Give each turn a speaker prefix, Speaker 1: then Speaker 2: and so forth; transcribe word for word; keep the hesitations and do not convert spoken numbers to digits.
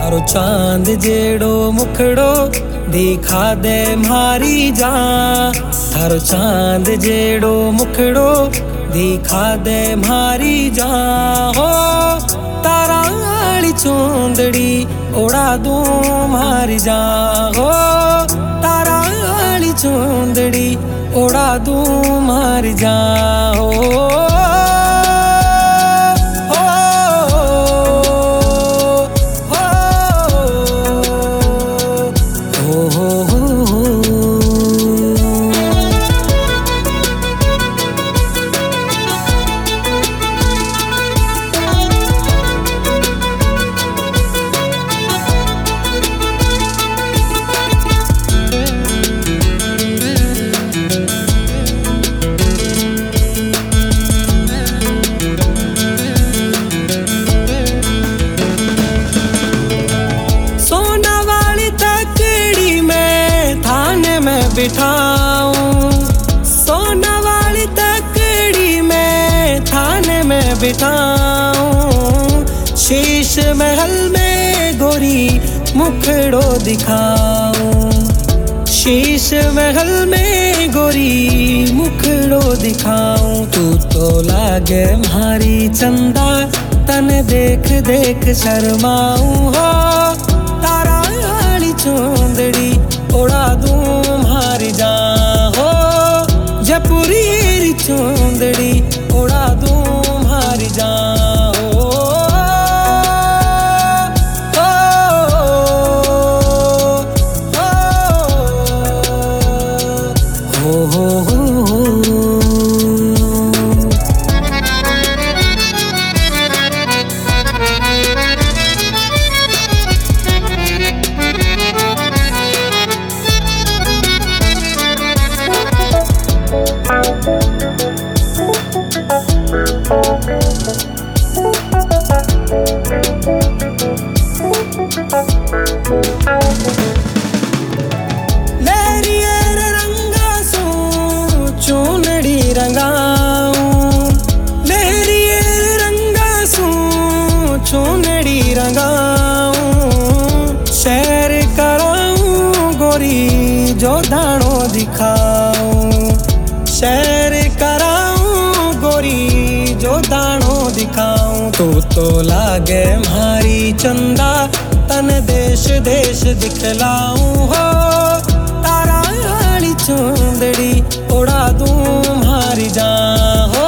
Speaker 1: तारो चांद जेड़ो मुखड़ो दिखा दे मारी जा। थारो चांद जेड़ो मुखड़ो दिखा दे मारी जा। हो तारा आली चोंदड़ी उड़ा दूं मारी जा। हो तारा आली चोंदड़ी उड़ा दूं मारी जा। हो बिठाऊं सोना वाली तकड़ी में थाने में बिठाऊं। शीश महल में गोरी मुखड़ो दिखाऊं। शीश महल में गोरी मुखड़ो दिखाऊं। तू तो लागे मारी चंदा तन देख देख शर्माऊं। हो तारा आली चोंदड़ी उड़ा दूं मारी जा। हो जयपुरी चोंदड़ी उड़ा दूं मारी जा। हो हो हो हो लेरियर रंगा सू चूनड़ी रंगाऊं। लेरियर रंगा सू चूनड़ी रंगाऊं। शहर कराऊं गोरी जो दाणो दिखाऊं। शहर कराऊं गोरी जो दाणो दिखाऊं। तू तो लागे मारी चंदा तन देश देश दिखलाऊं। हो तारा आली चोंदड़ी उड़ा दूं मारी जा। हो